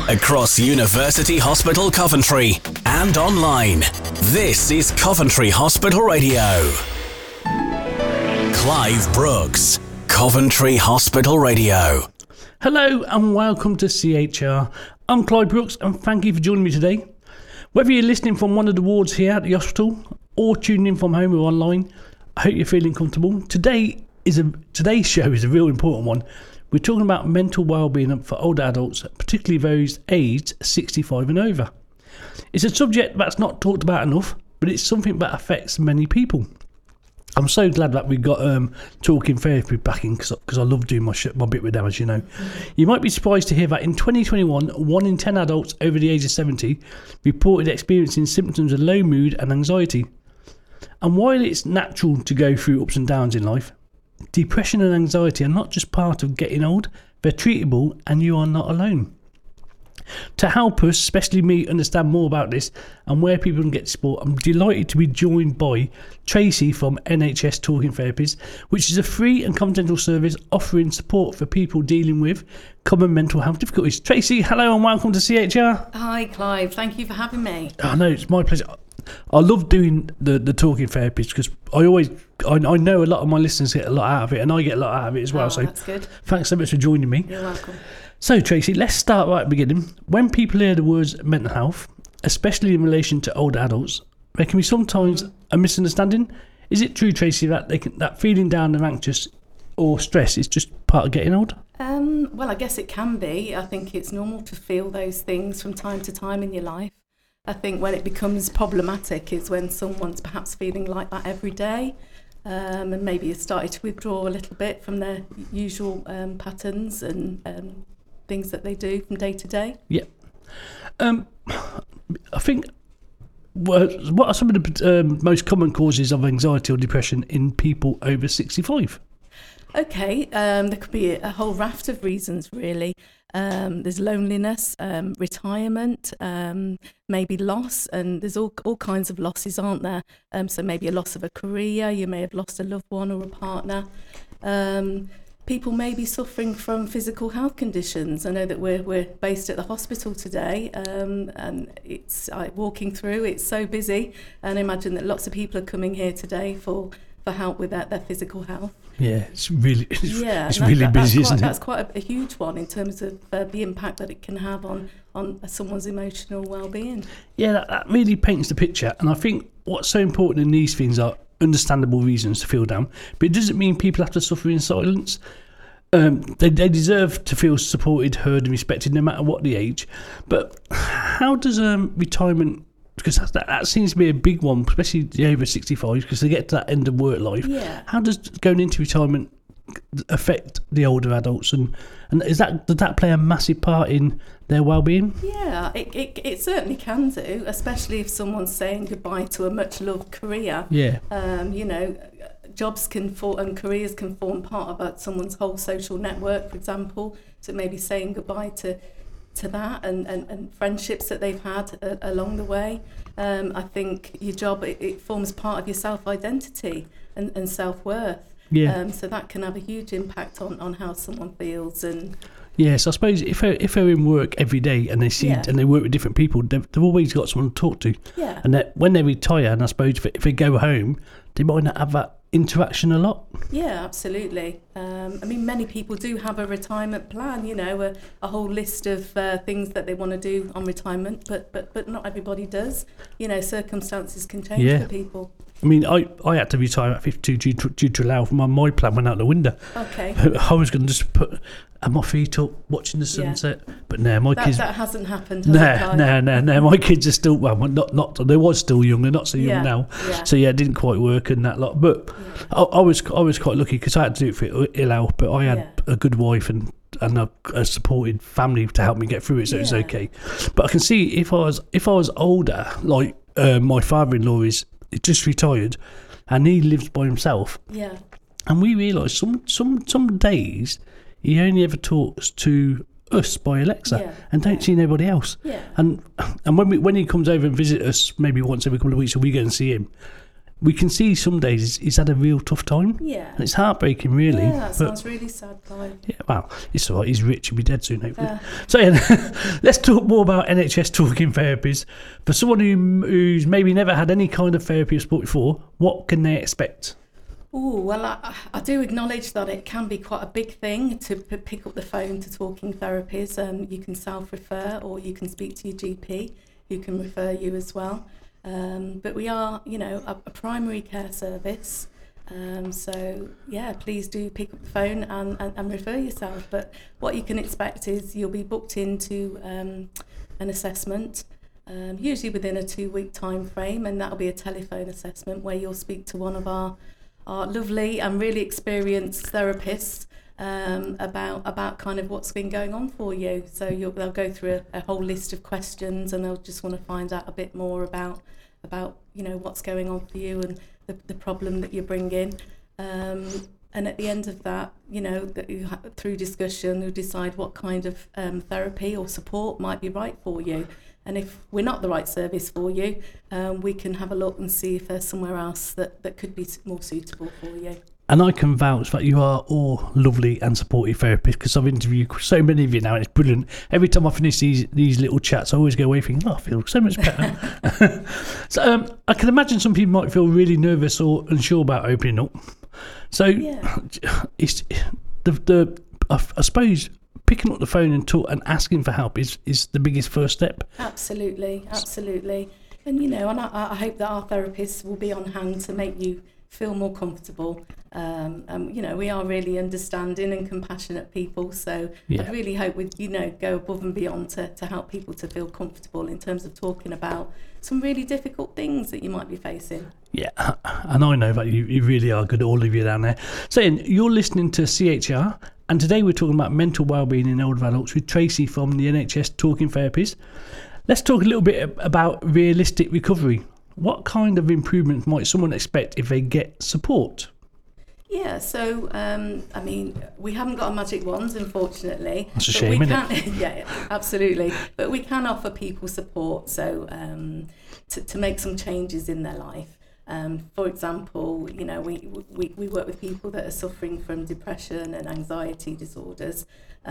Across University Hospital Coventry and online. This is Coventry Hospital Radio. Clive Brooks, Coventry Hospital Radio. Hello and welcome to CHR. I'm Clive Brooks and thank you for joining me today. Whether you're listening from one of the wards here at the hospital or tuning in from home or online, I hope you're feeling comfortable. Today's show is a real important one. We're talking about mental well-being for older adults, particularly those aged 65 and over. It's a subject that's not talked about enough, but it's something that affects many people. I'm so glad that we got Talking Therapy back in because I love doing my bit with them, as you know. You might be surprised to hear that in 2021, 1 in 10 adults over the age of 70 reported experiencing symptoms of low mood and anxiety. And while it's natural to go through ups and downs in life, depression and anxiety are not just part of getting old, they're treatable and you are not alone. To help us, especially me, understand more about this and where people can get support, I'm delighted to be joined by Tracy from NHS Talking Therapies, which is a free and confidential service offering support for people dealing with common mental health difficulties. Tracy, hello and welcome to CHR. Hi Clive, thank you for having me. Oh no, it's my pleasure. I love doing the Talking Therapies because I know a lot of my listeners get a lot out of it and I get a lot out of it as well. So that's good. Thanks so much for joining me. You're welcome. So Tracy, let's start right at the beginning. When people hear the words mental health, especially in relation to older adults, there can be sometimes a misunderstanding. Is it true, Tracy, that that feeling down and anxious or stress is just part of getting old? Well, I guess it can be. I think it's normal to feel those things from time to time in your life. I think when it becomes problematic is when someone's perhaps feeling like that every day, and maybe has started to withdraw a little bit from their usual patterns and things that they do from day to day. Yeah. I think, what are some of the most common causes of anxiety or depression in people over 65? Okay, there could be a whole raft of reasons, really. There's loneliness, retirement, maybe loss, and there's all kinds of losses, aren't there? So maybe a loss of a career, you may have lost a loved one or a partner. People may be suffering from physical health conditions. I know that we're based at the hospital today, and it's walking through, it's so busy, and I imagine that lots of people are coming here today for help with their physical health. Yeah, it's really busy, isn't it? That's quite a huge one in terms of the impact that it can have on someone's emotional well-being. Yeah, that really paints the picture, and I think what's so important in these things are understandable reasons to feel down, but it doesn't mean people have to suffer in silence. They deserve to feel supported, heard and respected no matter what the age. But how does retirement, because that seems to be a big one, especially the over 65, because they get to that end of work life. Yeah. How does going into retirement affect the older adults, and does that play a massive part in their well-being? Yeah, it certainly can do, especially if someone's saying goodbye to a much-loved career. Yeah. Jobs and careers can form part of someone's whole social network, for example. So maybe saying goodbye to that and friendships that they've had along the way. I think your job, it forms part of your self-identity and self-worth. Yeah. So that can have a huge impact on how someone feels. And yes, I suppose if they're in work every day and they see and they work with different people, they've always got someone to talk to. Yeah. And that when they retire, and I suppose if they go home, they might not have that interaction a lot. Yeah, absolutely. Many people do have a retirement plan, a whole list of things that they want to do on retirement, but not everybody does. Circumstances can change for people. I had to retire at 52 due to allow my plan went out the window. Okay. I was going to just have my feet up watching the sunset, but no, my kids. That hasn't happened. No. My kids are still not. They was still young. They're not so young now. Yeah. So it didn't quite work and that lot. But I was quite lucky because I had to do it for ill health, but I had a good wife and a supported family to help me get through it, so it was okay. But I can see if I was older, like my father-in-law is just retired, and he lives by himself. Yeah. And we realised some days he only ever talks to us by Alexa and don't see nobody else. Yeah. And when he comes over and visits us, maybe once every couple of weeks, and we go and see him, we can see some days he's had a real tough time. Yeah. And it's heartbreaking, really. Yeah, that sounds really sad, Clive. Yeah, well, it's all right. He's rich. He'll be dead soon, hopefully. So, let's talk more about NHS talking therapies. For someone who's maybe never had any kind of therapy or support before, what can they expect? Oh, well, I do acknowledge that it can be quite a big thing to pick up the phone to talking therapies. You can self-refer, or you can speak to your GP, who can refer you as well. But we are, a primary care service. So, yeah, please do pick up the phone and refer yourself. But what you can expect is you'll be booked into an assessment, usually within a 2-week time frame, and that'll be a telephone assessment where you'll speak to one of our lovely and really experienced therapists about kind of what's been going on for you. So they'll go through a whole list of questions, and they'll just want to find out a bit more about what's going on for you and the problem that you're bringing. And at the end of that, through discussion, you'll decide what kind of therapy or support might be right for you. And if we're not the right service for you, we can have a look and see if there's somewhere else that could be more suitable for you. And I can vouch that you are all lovely and supportive therapists, because I've interviewed so many of you now, and it's brilliant. Every time I finish these little chats, I always go away thinking, I feel so much better. So I can imagine some people might feel really nervous or unsure about opening up. So it's I suppose picking up the phone and asking for help is the biggest first step. Absolutely. And and I hope that our therapists will be on hand to make you feel more comfortable. We are really understanding and compassionate people, so I really hope we go above and beyond to help people to feel comfortable in terms of talking about some really difficult things that you might be facing. Yeah, and I know that you really are good, all of you down there. So you're listening to CHR, and today we're talking about mental wellbeing in older adults with Tracy from the NHS Talking Therapies. Let's talk a little bit about realistic recovery. What kind of improvements might someone expect if they get support? Yeah, so, we haven't got a magic wand, unfortunately. That's a shame, isn't it? Yeah, absolutely. But we can offer people support, so to make some changes in their life. For example, we work with people that are suffering from depression and anxiety disorders.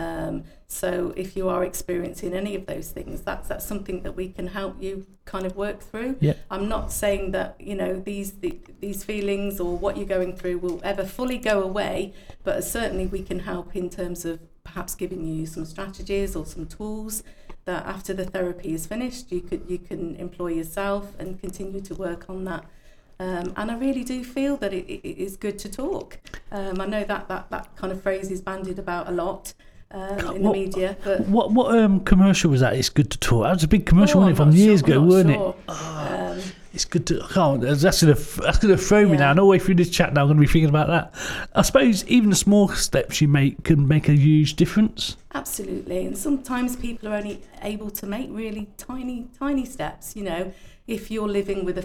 So if you are experiencing any of those things, that's something that we can help you kind of work through. Yeah. I'm not saying that these feelings or what you're going through will ever fully go away, but certainly we can help in terms of perhaps giving you some strategies or some tools that after the therapy is finished, you can employ yourself and continue to work on that. And I really do feel that it is good to talk. I know that kind of phrase is bandied about a lot in the media. But what commercial was that? It's good to talk. That was a big commercial, wasn't it, from years ago, weren't it? It's good to. That's gonna throw me now. And all the way through this chat now, I'm gonna be thinking about that. I suppose even the small steps you make can make a huge difference. Absolutely, and sometimes people are only able to make really tiny steps. If you're living with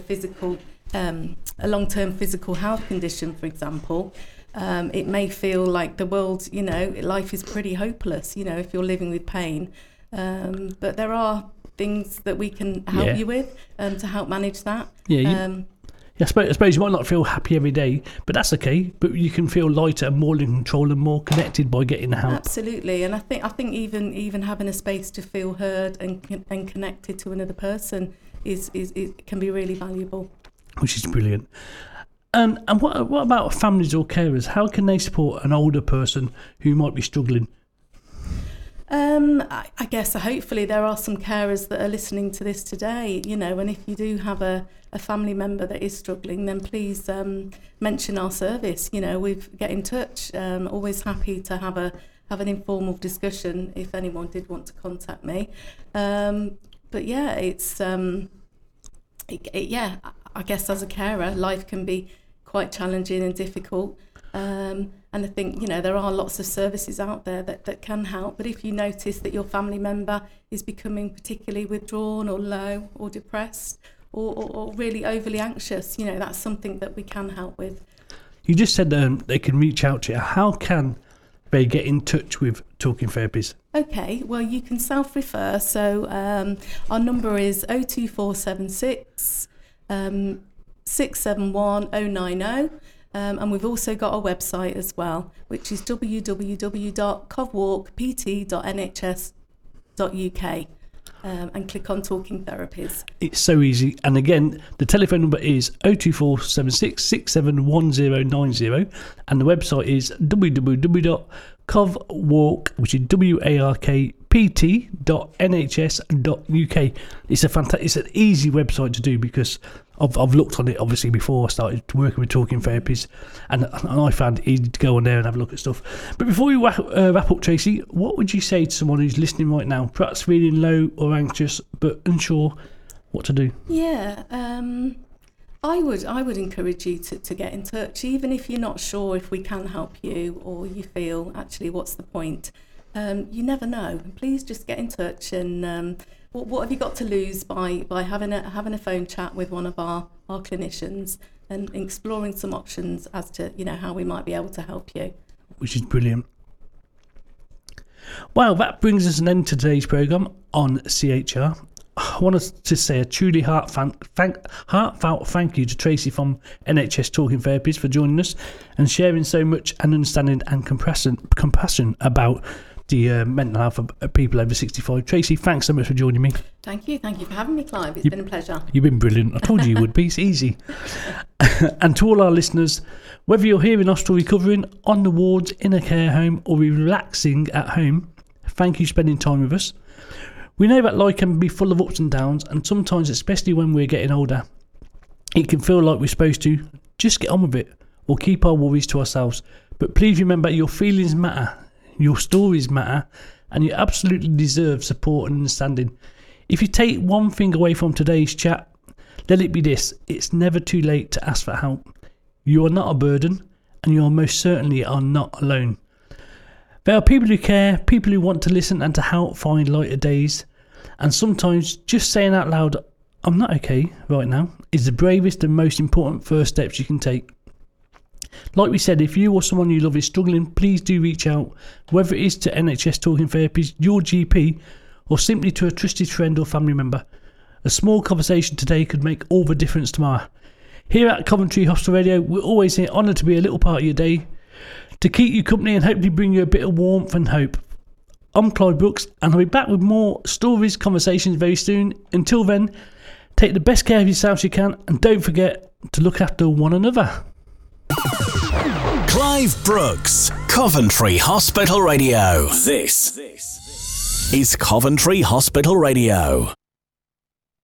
a long-term physical health condition, for example, it may feel like the world, life is pretty hopeless, if you're living with pain. But there are things that we can help you with to help manage that. I suppose you might not feel happy every day, but that's okay. But you can feel lighter and more in control and more connected by getting the help. Absolutely, and I think even having a space to feel heard and connected to another person is can be really valuable. Which is brilliant. And what about families or carers? How can they support an older person who might be struggling? I guess hopefully there are some carers that are listening to this today, and if you do have a family member that is struggling, then please mention our service. Get in touch. Always happy to have an informal discussion if anyone did want to contact me. But yeah, it's I guess as a carer, life can be quite challenging and difficult. And I think, there are lots of services out there that can help. But if you notice that your family member is becoming particularly withdrawn or low or depressed or really overly anxious, that's something that we can help with. You just said they can reach out to you. How can they get in touch with Talking Therapies? Okay, well, you can self-refer. So our number is 02476 671 090. And we've also got our website as well, which is www.covwalkpt.nhs.uk. And click on Talking Therapies. It's so easy. And again, the telephone number is 02476 671090, and the website is www.covwalk, which is WARKPT.nhs.uk. It's an easy website to do because I've looked on it obviously before I started working with Talking Therapies, and I found it easy to go on there and have a look at stuff. But before we wrap up, Tracy, what would you say to someone who's listening right now, perhaps feeling low or anxious but unsure what to do? Yeah, I would encourage you to get in touch, even if you're not sure if we can help you, or you feel actually what's the point. You never know. Please just get in touch, and what have you got to lose by having a phone chat with one of our clinicians and exploring some options as to how we might be able to help you. Which is brilliant. Well, that brings us an end to today's programme on CHR. I want to say a truly heartfelt thank you to Tracy from NHS Talking Therapies for joining us and sharing so much and understanding and compassion about the mental health of people over 65. Tracy, thanks so much for joining me. Thank you for having me, Clive. It's been a pleasure. You've been brilliant. I told you would be. It's easy. And to all our listeners, whether you're here in hospital recovering, on the wards, in a care home, or relaxing at home, thank you for spending time with us. We know that life can be full of ups and downs, and sometimes, especially when we're getting older, it can feel like we're supposed to just get on with it or keep our worries to ourselves. But please remember, your feelings matter, your stories matter, and you absolutely deserve support and understanding. If you take one thing away from today's chat, let it be this: it's never too late to ask for help. You are not a burden, and you most certainly are not alone. There are people who care, people who want to listen and to help find lighter days. And sometimes just saying out loud, "I'm not okay right now," is the bravest and most important first steps you can take. Like we said, if you or someone you love is struggling, please do reach out, whether it is to NHS Talking Therapies, your GP, or simply to a trusted friend or family member. A small conversation today could make all the difference tomorrow. Here at Coventry Hospital Radio, we're always honoured to be a little part of your day, to keep you company and hopefully bring you a bit of warmth and hope. I'm Clive Brooks, and I'll be back with more stories, conversations very soon. Until then, take the best care of yourselves you can, and don't forget to look after one another. Clive Brooks, Coventry Hospital Radio. This is Coventry Hospital Radio.